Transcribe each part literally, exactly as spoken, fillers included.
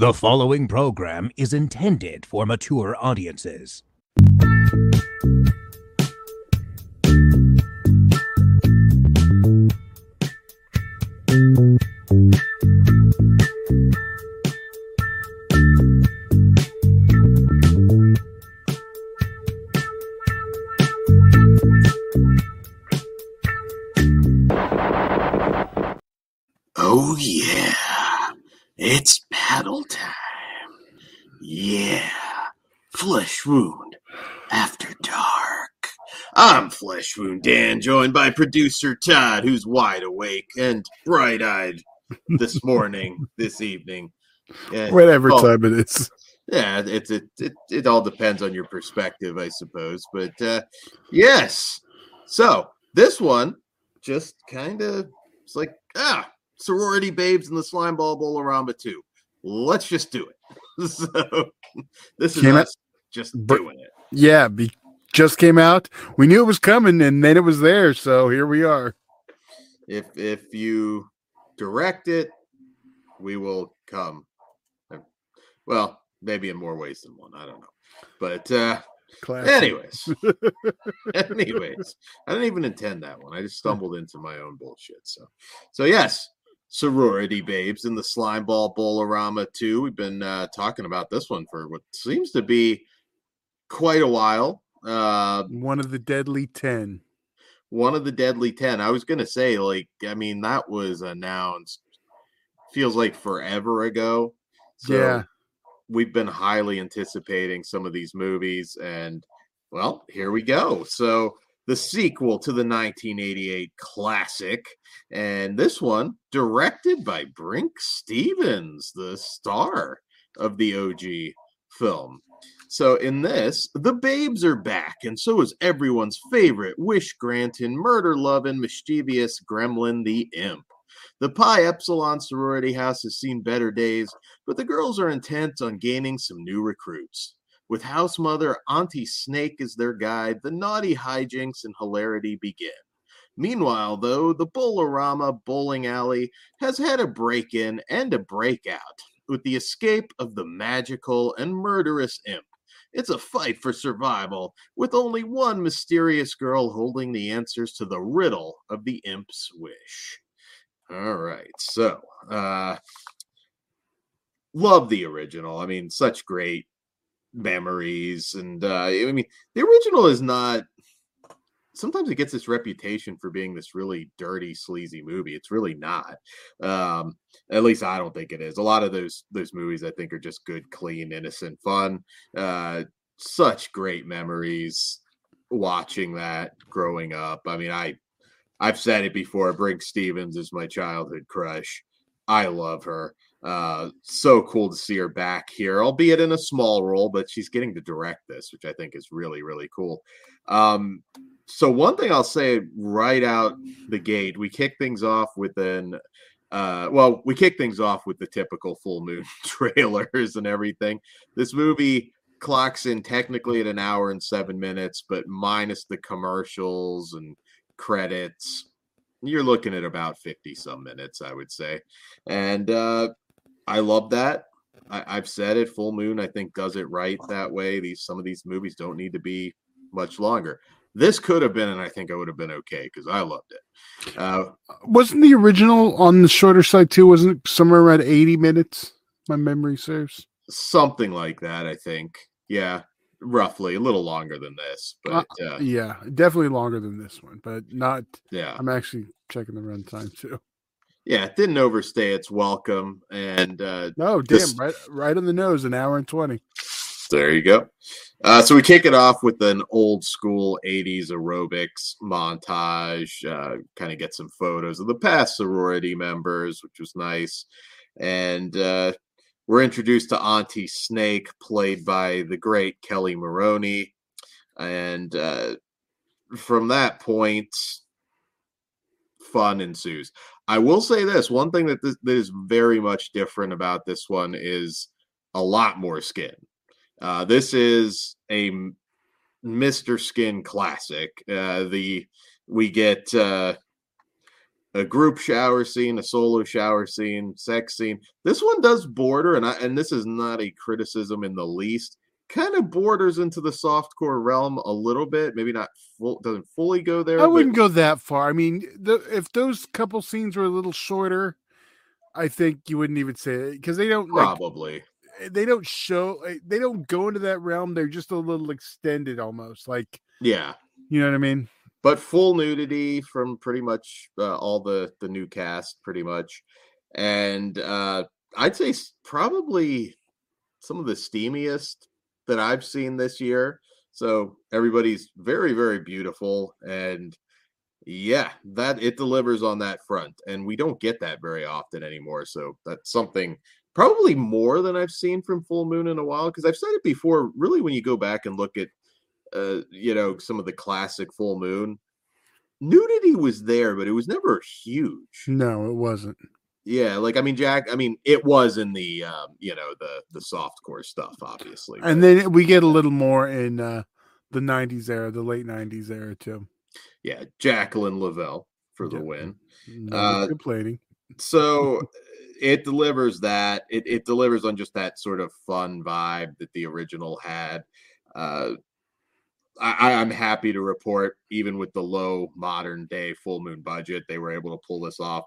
The following program is intended for mature audiences. Oh yeah, it's battle time. Yeah, Flesh Wound After Dark. I'm Flesh Wound Dan, joined by producer Todd, who's wide awake and bright-eyed this morning, this evening. Yeah, Whatever well, time it is. Yeah, it's it, it it all depends on your perspective, I suppose. But uh, yes, so this one just kind of it's like ah, sorority babes in the slime ball Bolorama two. Let's just do it. So this is Came us out- just Br- doing it. Yeah, be, just came out. We knew it was coming, and then it was there. So here we are. If if you direct it, we will come. Well, maybe in more ways than one. I don't know. But uh Classic. anyways. anyways. I didn't even intend that one. I just stumbled into my own bullshit. So so yes, sorority babes in the slime ball Bolorama two. We've been uh talking about this one for what seems to be quite a while. Uh One of the deadly ten. one of the deadly ten. I was gonna say, like, I mean, that was announced feels like forever ago. So Yeah. we've been highly anticipating some of these movies, and well, here we go. So the sequel to the nineteen eighty-eight classic, and this one directed by Brink Stevens, the star of the O G film. So in this, the babes are back, and so is everyone's favorite wish-granting, murder-loving, mischievous gremlin, the Imp. The Pi Epsilon sorority house has seen better days, but the girls are intent on gaining some new recruits. With house mother Auntie Snake as their guide, the naughty hijinks and hilarity begin. Meanwhile, though, the Bolorama bowling alley has had a break-in and a breakout, with the escape of the magical and murderous Imp. It's a fight for survival, with only one mysterious girl holding the answers to the riddle of the Imp's wish. All right, so uh, love the original. I mean, such great memories, and uh, I mean, the original is not. Sometimes it gets this reputation for being this really dirty, sleazy movie. It's really not. Um, at least I don't think it is. A lot of those those movies, I think, are just good, clean, innocent fun. Uh, such great memories watching that growing up. I mean, I. I've said it before. Brink Stevens is my childhood crush. I love her. Uh, so cool to see her back here, albeit in a small role, but she's getting to direct this, which I think is really, really cool. Um, so one thing I'll say right out the gate, we kick things off with an, uh, well, we kick things off with the typical full moon trailers and everything. This movie clocks in technically at an hour and seven minutes, but minus the commercials and credits, you're looking at about fifty some minutes, I would say. And uh I love that. I, I've said it, Full Moon I think does it right that way. These some of these movies don't need to be much longer. This could have been, and I think I would have been okay because I loved it. Uh Wasn't the original on the shorter side too? Wasn't it somewhere around eighty minutes? My memory serves. something like that, I think. Yeah, roughly a little longer than this, but uh, Yeah, definitely longer than this one, but not. yeah, I'm actually checking the runtime too. yeah, it didn't overstay its welcome, and uh, No, damn, this- right, right on the nose, an hour and twenty. there you go. Uh, so we kick it off with an old school eighties aerobics montage. Uh, kind of get some photos of the past sorority members, which was nice, and uh, we're introduced to Auntie Snake, played by the great Kelly Maroney. And uh, from that point, fun ensues. I will say this. One thing that, this, that is very much different about this one is a lot more skin. Uh, this is a Mister Skin classic. Uh, the we get... Uh, a group shower scene, a solo shower scene, sex scene. This one does border, and I, and this is not a criticism in the least. Kind of borders into the softcore realm a little bit. Maybe not full, doesn't fully go there. I wouldn't but, go that far. I mean, the, if those couple scenes were a little shorter, I think you wouldn't even say it because they don't probably like, they don't show they don't go into that realm. They're just a little extended, almost like yeah, you know what I mean. But full nudity from pretty much uh, all the the new cast, pretty much, and uh, I'd say probably some of the steamiest that I've seen this year. So everybody's very, very beautiful. And yeah, that it delivers on that front. And we don't get that very often anymore. So that's something probably more than I've seen from Full Moon in a while. Because I've said it before, really, when you go back and look at, uh, you know, some of the classic Full Moon, nudity was there, but it was never huge. No, it wasn't. Yeah, like I mean, Jack. I mean, it was in the um, you know the the softcore stuff, obviously, and but, then we get a little more in uh, the nineties era, the late nineties era too. Yeah, Jacqueline Lavelle for the yeah. win. No uh, complaining. So it delivers that. It it delivers on just that sort of fun vibe that the original had. Uh, I, I'm happy to report, even with the low modern day Full Moon budget, they were able to pull this off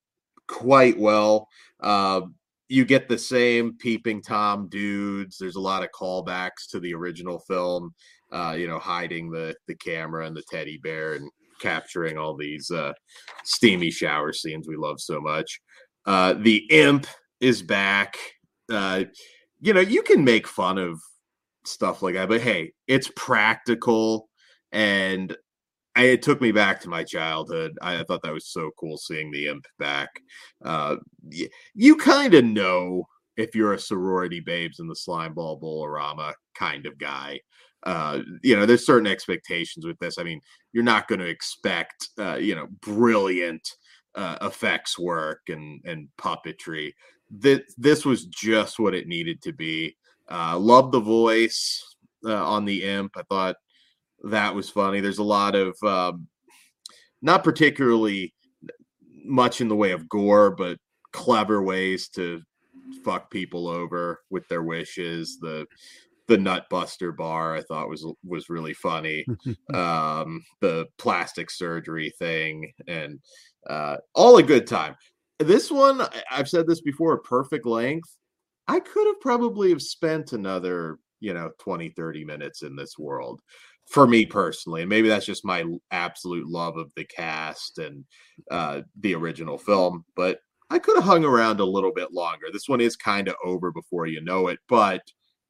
quite well. Uh, you get the same peeping Tom dudes. There's a lot of callbacks to the original film, uh, you know, hiding the, the camera and the teddy bear and capturing all these uh, steamy shower scenes we love so much. Uh, the imp is back. Uh, you know, you can make fun of stuff like that, but hey, it's practical, and I, it took me back to my childhood. I, I thought that was so cool seeing the imp back. Uh, you, you kind of know if you're a sorority babes in the slime ball bolorama kind of guy. Uh, you know, there's certain expectations with this. I mean, you're not going to expect, uh, you know, brilliant uh, effects work and and puppetry. This this was just what it needed to be. Uh, love the voice uh, on the imp. I thought that was funny. There's a lot of um, not particularly much in the way of gore, but clever ways to fuck people over with their wishes. The the Nutbuster bar I thought was was really funny. um, the plastic surgery thing, and uh, all a good time. This one, I've said this before, perfect length. I could have probably have spent another, you know, twenty, thirty minutes in this world. For me personally, and maybe that's just my absolute love of the cast and uh, the original film, but I could have hung around a little bit longer. This one is kind of over before you know it, but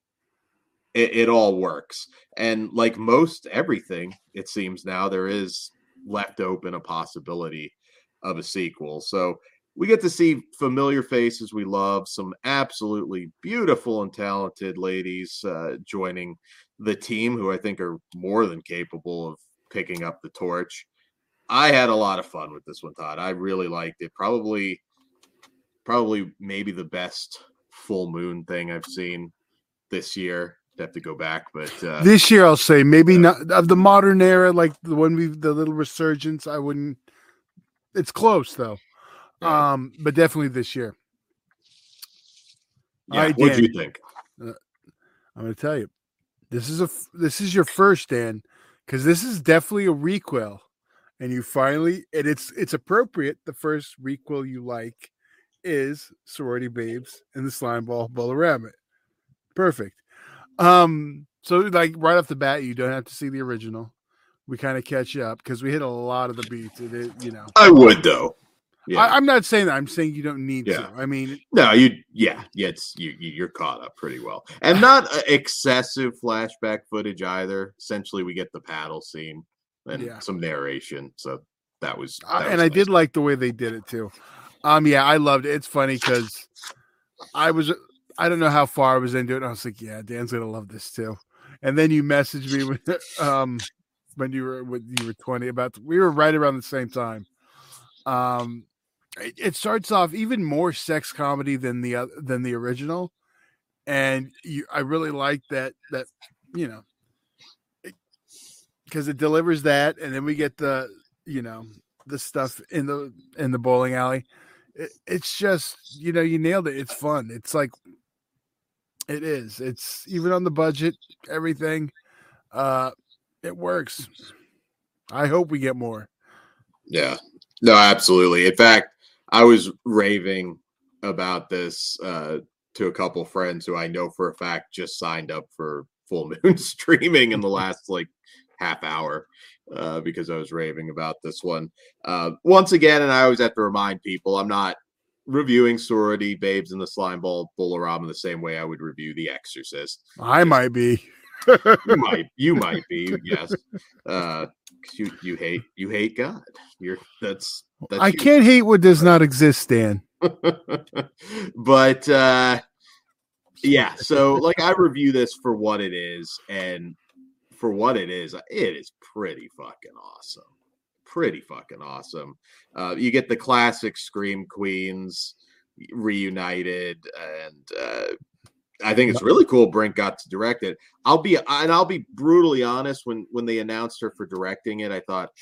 it, it all works. And like most everything, it seems now there is left open a possibility of a sequel. So we get to see familiar faces we love, some absolutely beautiful and talented ladies uh, joining the team who I think are more than capable of picking up the torch. I had a lot of fun with this one, Todd. I really liked it. Probably, probably maybe the best Full Moon thing I've seen this year. I'd have to go back, but uh, this year I'll say maybe yeah. not of the modern era, like the one we the little resurgence. I wouldn't. It's close though. Yeah. Um, but definitely this year. Yeah, right, what do you think? Uh, I'm going to tell you, this is a this is your first, Dan, because this is definitely a requel, and you finally and it's it's appropriate. The first requel you like is Sorority Babes and the Slime Ball Bolorama. Perfect. Um, so like right off the bat, you don't have to see the original. We kind of catch up because we hit a lot of the beats. It, it, you know, I would though. Yeah. I, I'm not saying that. I'm saying you don't need yeah. to. I mean, no, you, yeah, yeah, it's you, you're caught up pretty well, and not excessive flashback footage either. Essentially, we get the paddle scene and yeah. some narration, so that was. That uh, was and nice. I did like the way they did it too. Um, yeah, I loved it. It's funny because I was, I don't know how far I was into it. And I was like, yeah, Dan's gonna love this too. And then you messaged me with, um, when you were when you were twenty about we were right around the same time. Um. It starts off even more sex comedy than the than the original, and you, I really like that that you know because it, it delivers that, and then we get the you know the stuff in the in the bowling alley. It, it's just, you know, you nailed it. It's fun. It's like it is. It's even on the budget, everything. Uh, it works. I hope we get more. Yeah, no, absolutely. In fact, I was raving about this uh, to a couple friends who I know for a fact just signed up for Full Moon streaming in the last like half hour uh, because I was raving about this one. Uh, once again, and I always have to remind people, I'm not reviewing Sorority Babes in the Slime Ball Bolorama the same way I would review The Exorcist. I might be. you might, you might be, yes. Uh, you you hate you hate God. You're that's that's. I you. can't hate what does not exist, Dan. But uh, yeah, so like I review this for what it is, and for what it is, it is pretty fucking awesome. Pretty fucking awesome. Uh, you get the classic Scream Queens reunited, and uh, I think it's really cool Brink got to direct it. I'll be and I'll be brutally honest, when when they announced her for directing it, I thought,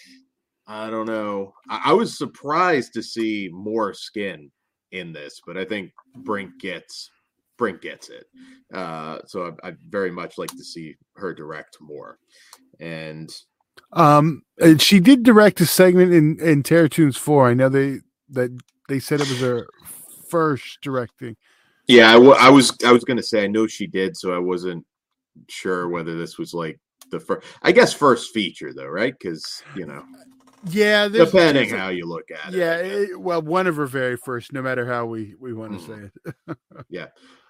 I don't know. I, I was surprised to see more skin in this, but I think Brink gets Brink gets it. Uh, so I, I'd very much like to see her direct more. And um, and she did direct a segment in in Terratoons four. I know they that they said it was her first directing. Yeah, I, w- I was I was gonna say I know she did, so I wasn't sure whether this was like the first. I guess first feature though, right? Because you know, yeah, depending how you look at it. Yeah, it, well, one of her very first, no matter how we we want to Mm. say it. Yeah,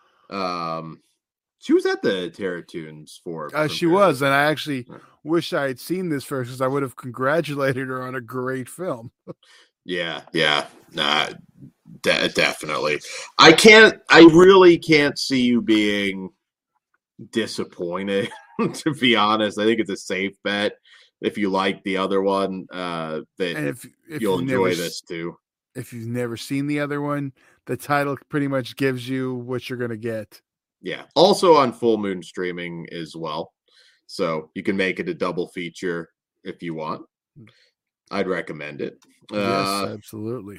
um, she was at the Terratoons for. Uh, she premiere. was, and I actually Yeah. wish I had seen this first, because I would have congratulated her on a great film. Yeah, yeah, nah, de- definitely. I can't. I really can't see you being disappointed. To be honest, I think it's a safe bet if you like the other one. Uh, that And if, if you'll you've enjoy never, this too. if you've never seen the other one, the title pretty much gives you what you're gonna get. Yeah. Also on Full Moon streaming as well, so you can make it a double feature if you want. I'd recommend it. Yes, Uh, absolutely.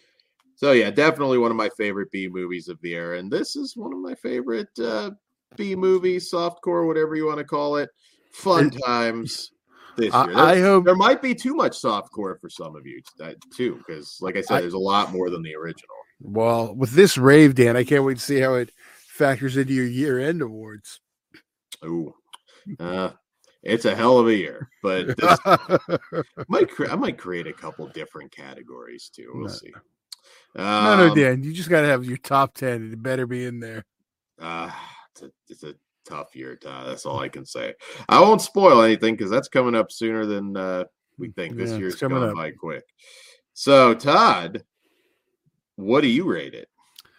So yeah, definitely one of my favorite B movies of the era, and this is one of my favorite uh, B movies, softcore, whatever you want to call it. Fun It- times this I, year. There, I hope there might be too much softcore for some of you uh, too, because like I said, I- there's a lot more than the original. Well, with this rave, Dan, I can't wait to see how it factors into your year-end awards. Ooh, uh, it's a hell of a year, but this might cre- I might create a couple different categories too. We'll No. see. no, no, Um, Dan, you just got to have your top ten. It better be in there. Uh, it's a, it's a tough year, Todd. That's all I can say. I won't spoil anything because that's coming up sooner than uh, we think. This Yeah, it's year's coming gone up. by quick. So, Todd, what do you rate it?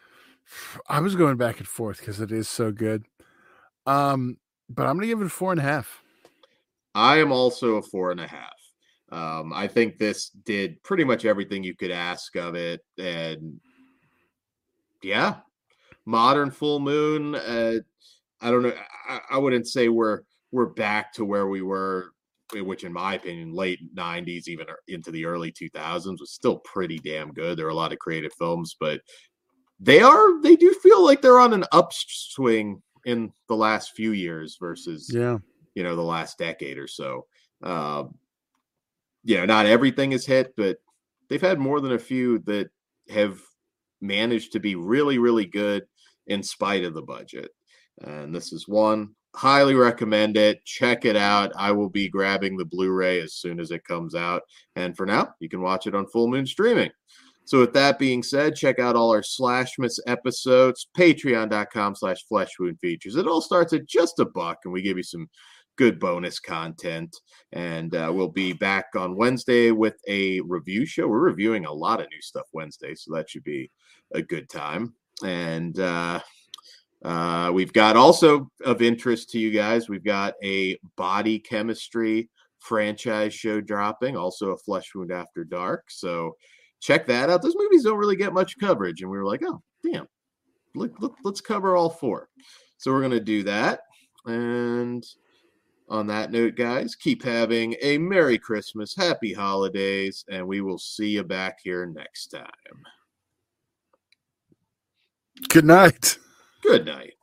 I was going back and forth because it is so good. Um, but I'm gonna give it a four and a half. I am also a four and a half. Um, I think this did pretty much everything you could ask of it, and yeah, modern Full Moon. Uh, I don't know. I, I wouldn't say we're we're back to where we were, which in my opinion, late nineties, even into the early two thousands, was still pretty damn good. There are a lot of creative films, but they are they do feel like they're on an upswing in the last few years versus Yeah, you know the last decade or so. Um, you know, not everything is hit, but they've had more than a few that have managed to be really, really good in spite of the budget. And this is one. Highly recommend it. Check it out. I will be grabbing the Blu-ray as soon as it comes out. And for now, you can watch it on Full Moon streaming. So with that being said, check out all our Slashmas episodes, patreon.com slash flesh wound features. It all starts at just a buck, and we give you some good bonus content. And uh, we'll be back on Wednesday with a review show. We're reviewing a lot of new stuff Wednesday, so that should be a good time. And uh, uh, we've got also of interest to you guys, we've got a body chemistry franchise show dropping, also a Flesh Wound After Dark. So check that out. Those movies don't really get much coverage, and we were like, oh, damn, let, let, let's cover all four. So we're going to do that. And On that note, guys, keep having a Merry Christmas, Happy Holidays, and we will see you back here next time. Good night. Good night.